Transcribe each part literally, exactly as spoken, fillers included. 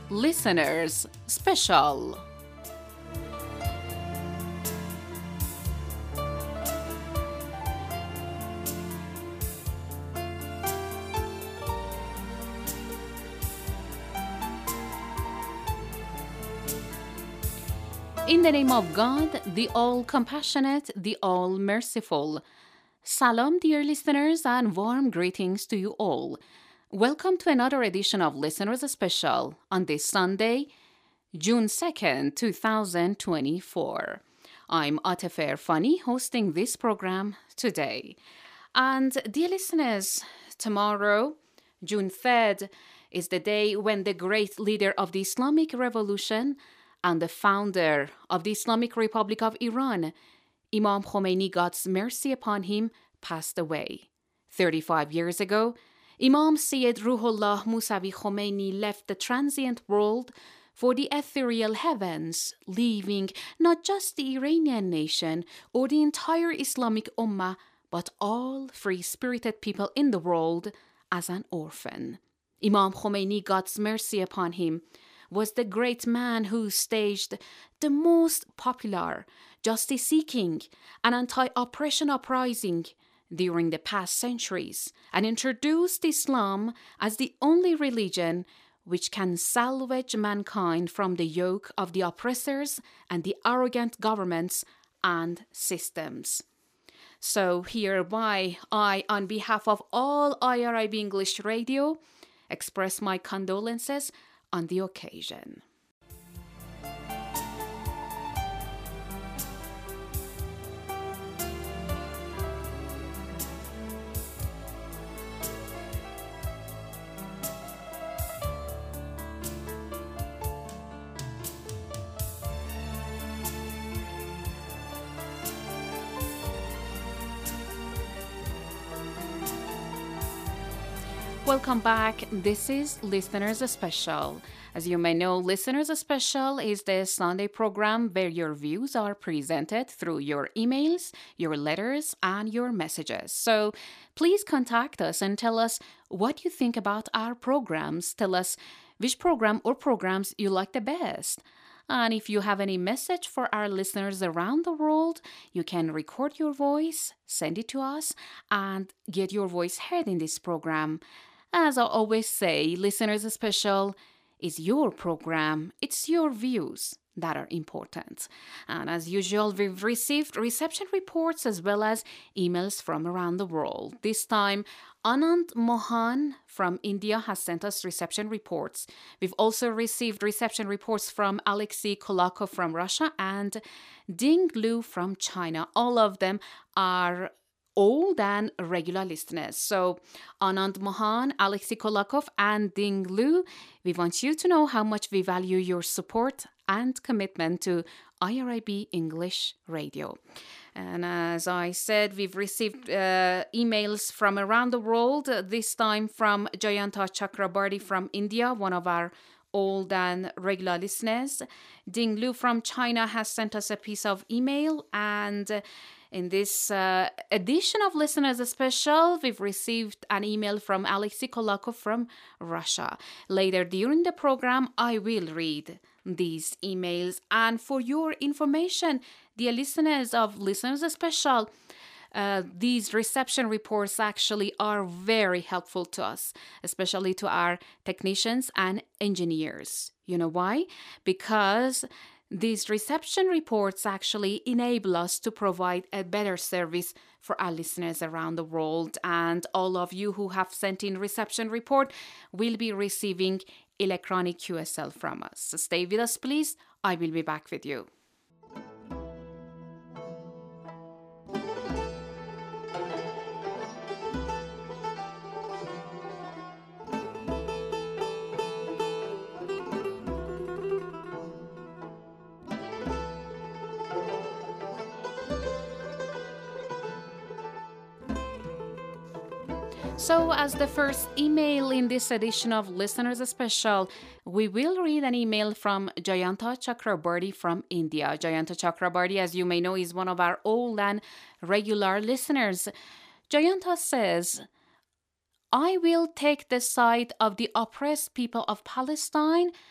Listeners Special. In the name of God, the all-compassionate, the all-merciful. Salam, dear listeners, and warm greetings to you all. Welcome to another edition of Listeners Special on this Sunday, June second, twenty twenty-four. I'm Atefer Fani, hosting this program today. And dear listeners, tomorrow, June third, is the day when the great leader of the Islamic Revolution and the founder of the Islamic Republic of Iran, Imam Khomeini, God's mercy upon him, passed away. thirty-five years ago, Imam Sayyid Ruhollah Musawi Khomeini left the transient world for the ethereal heavens, leaving not just the Iranian nation or the entire Islamic Ummah, but all free-spirited people in the world as an orphan. Imam Khomeini, God's mercy upon him, was the great man who staged the most popular justice-seeking and anti-oppression uprising during the past centuries and introduced Islam as the only religion which can salvage mankind from the yoke of the oppressors and the arrogant governments and systems. So hereby, I, on behalf of all I R I B English Radio, express my condolences on the occasion. Welcome back. This is Listeners Special. As you may know, Listeners Special is the Sunday program where your views are presented through your emails, your letters, and your messages. So please contact us and tell us what you think about our programs. Tell us which program or programs you like the best. And if you have any message for our listeners around the world, you can record your voice, send it to us, and get your voice heard in this program. As I always say, Listeners Special is your program. It's your views that are important. And as usual, we've received reception reports as well as emails from around the world. This time, Anand Mohan from India has sent us reception reports. We've also received reception reports from Alexei Kolakov from Russia and Ding Lu from China. All of them are old and regular listeners. So Anand Mohan, Alexei Kolakov, and Ding Lu, we want you to know how much we value your support and commitment to I R I B English Radio. And as I said, we've received uh, emails from around the world, this time from Jayanta Chakrabarty from India, one of our old and regular listeners. Ding Lu from China has sent us a piece of email, and in this uh, edition of Listeners Special, we've received an email from Alexei Kolakov from Russia. Later during the program, I will read these emails. And for your information, dear listeners of Listeners Special, uh, these reception reports actually are very helpful to us, especially to our technicians and engineers. You know why? Because these reception reports actually enable us to provide a better service for our listeners around the world. And all of you who have sent in reception report will be receiving electronic Q S L from us. So stay with us, please. I will be back with you. So as the first email in this edition of Listeners Special, we will read an email from Jayanta Chakrabarty from India. Jayanta Chakrabarty, as you may know, is one of our old and regular listeners. Jayanta says, I will take the side of the oppressed people of Palestine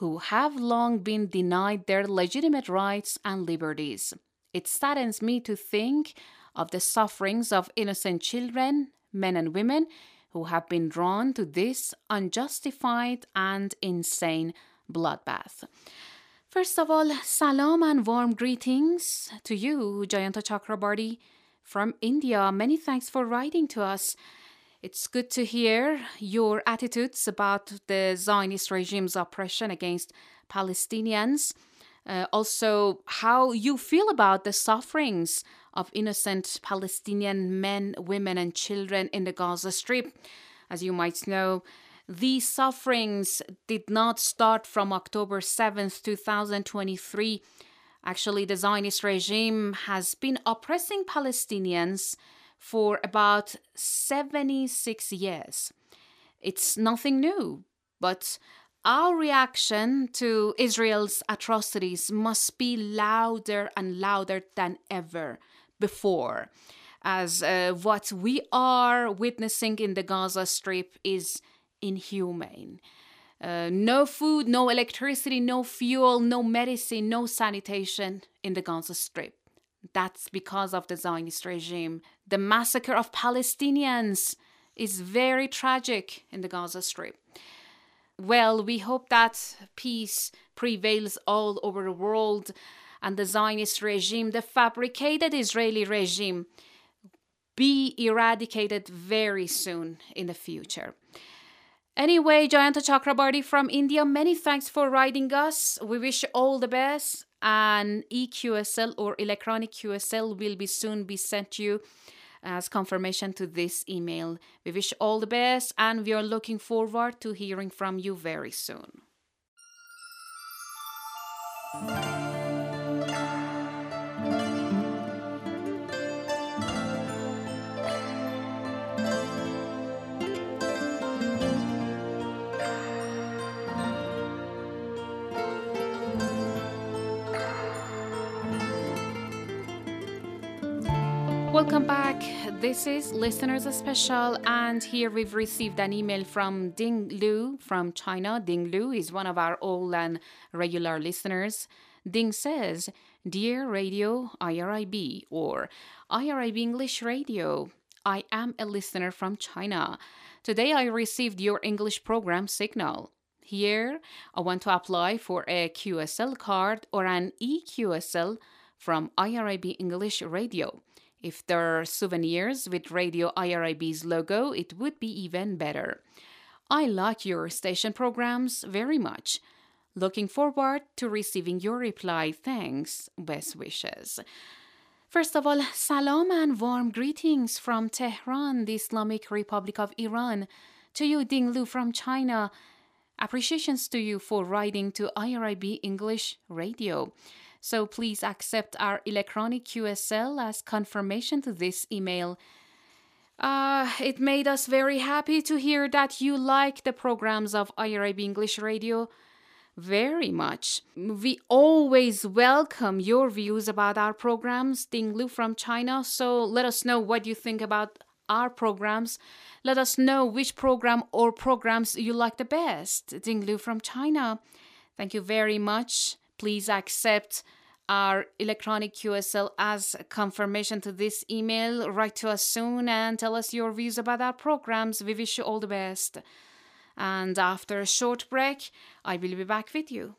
who have long been denied their legitimate rights and liberties. It saddens me to think of the sufferings of innocent children, men and women, who have been drawn to this unjustified and insane bloodbath. First of all, salam and warm greetings to you, Jayanta Chakrabarti from India. Many thanks for writing to us. It's good to hear your attitudes about the Zionist regime's oppression against Palestinians. Uh, also, how you feel about the sufferings of innocent Palestinian men, women, and children in the Gaza Strip. As you might know, these sufferings did not start from October seventh, twenty twenty-three. Actually, the Zionist regime has been oppressing Palestinians for about seventy-six years. It's nothing new, but our reaction to Israel's atrocities must be louder and louder than ever before, as uh, what we are witnessing in the Gaza Strip is inhumane. Uh, no food, no electricity, no fuel, no medicine, no sanitation in the Gaza Strip. That's because of the Zionist regime. The massacre of Palestinians is very tragic in the Gaza Strip. Well, we hope that peace prevails all over the world and the Zionist regime, the fabricated Israeli regime, be eradicated very soon in the future. Anyway, Jayanta Chakrabarti from India, many thanks for writing us. We wish you all the best. And E Q S L or electronic Q S L will be soon be sent you as confirmation to this email. We wish you all the best and we are looking forward to hearing from you very soon. Welcome back. This is Listeners Special, and here we've received an email from Ding Lu from China. Ding Lu is one of our old and regular listeners. Ding says, Dear Radio I R I B or I R I B English Radio, I am a listener from China. Today I received your English program signal. Here I want to apply for a Q S L card or an E Q S L from I R I B English Radio. If there are souvenirs with Radio I R I B's logo, it would be even better. I like your station programs very much. Looking forward to receiving your reply. Thanks. Best wishes. First of all, salam and warm greetings from Tehran, the Islamic Republic of Iran. To you, Ding Lu from China. Appreciations to you for writing to I R I B English Radio. So please accept our electronic Q S L as confirmation to this email. Uh, it made us very happy to hear that you like the programs of I R I B English Radio very much. We always welcome your views about our programs, Ding Lu from China. So let us know what you think about our programs. Let us know which program or programs you like the best. Ding Lu from China. Thank you very much. Please accept our electronic Q S L as confirmation to this email. Write to us soon and tell us your views about our programs. We wish you all the best. And after a short break, I will be back with you.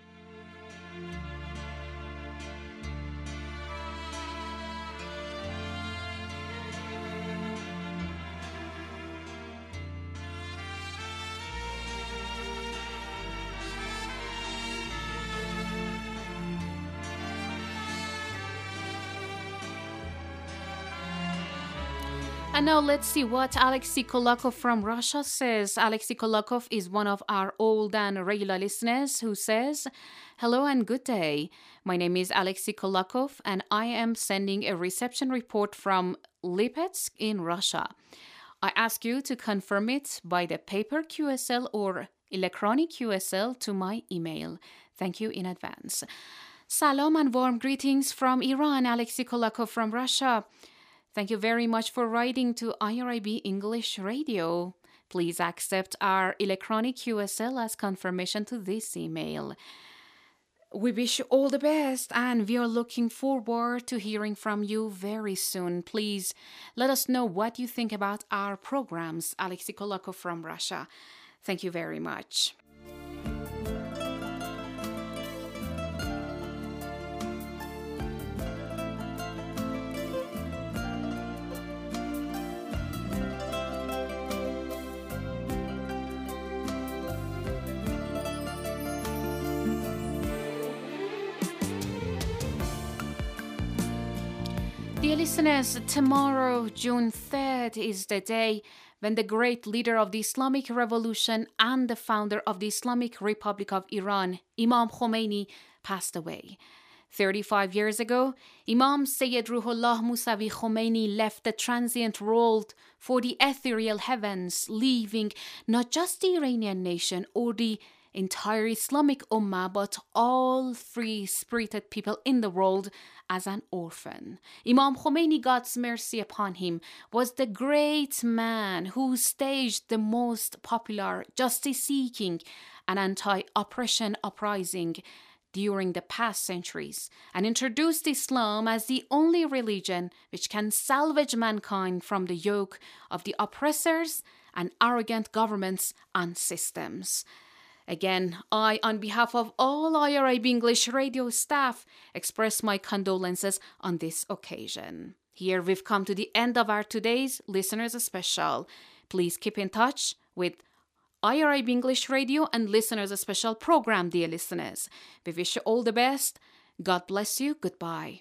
And now let's see what Alexei Kolakov from Russia says. Alexei Kolakov is one of our old and regular listeners who says, Hello and good day. My name is Alexei Kolakov and I am sending a reception report from Lipetsk in Russia. I ask you to confirm it by the paper Q S L or electronic Q S L to my email. Thank you in advance. Salam and warm greetings from Iran. Alexei Kolakov from Russia. Thank you very much for writing to I R I B English Radio. Please accept our electronic Q S L as confirmation to this email. We wish you all the best, and we are looking forward to hearing from you very soon. Please let us know what you think about our programs. Alexei Kolakov from Russia. Thank you very much. Dear listeners, tomorrow, June third, is the day when the great leader of the Islamic Revolution and the founder of the Islamic Republic of Iran, Imam Khomeini, passed away. thirty-five years ago, Imam Sayyid Ruhollah Musavi Khomeini left the transient world for the ethereal heavens, leaving not just the Iranian nation or the entire Islamic Ummah, but all free-spirited people in the world as an orphan. Imam Khomeini, God's mercy upon him, was the great man who staged the most popular justice-seeking and anti-oppression uprising during the past centuries, and introduced Islam as the only religion which can salvage mankind from the yoke of the oppressors and arrogant governments and systems. Again, I, on behalf of all I R I B English radio staff, express my condolences on this occasion. Here we've come to the end of our today's Listeners Special. Please keep in touch with I R I B English Radio and Listeners Special program, dear listeners. We wish you all the best. God bless you. Goodbye.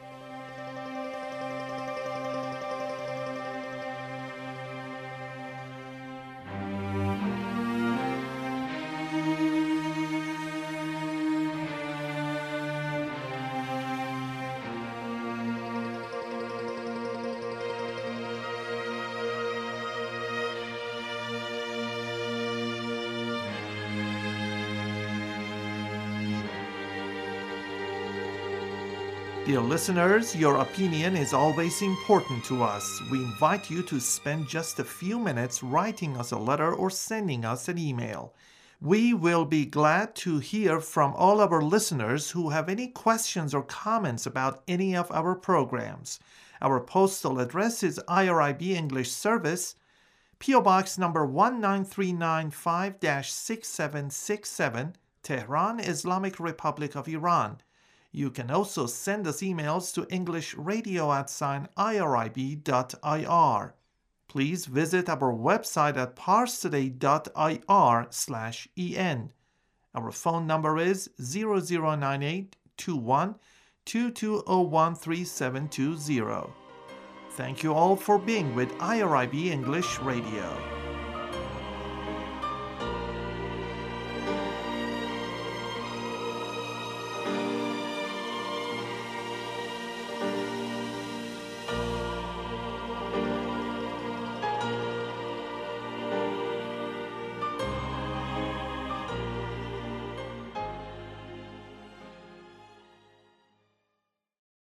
Dear listeners, your opinion is always important to us. We invite you to spend just a few minutes writing us a letter or sending us an email. We will be glad to hear from all our listeners who have any questions or comments about any of our programs. Our postal address is I R I B English Service, P O Box number one nine three nine five six seven six seven, Tehran, Islamic Republic of Iran. You can also send us emails to englishradio at sign irib dot I R. Please visit our website at parstoday.ir slash en. Our phone number is zero zero nine eight two one two two zero one three seven two zero. Thank you all for being with I R I B English Radio.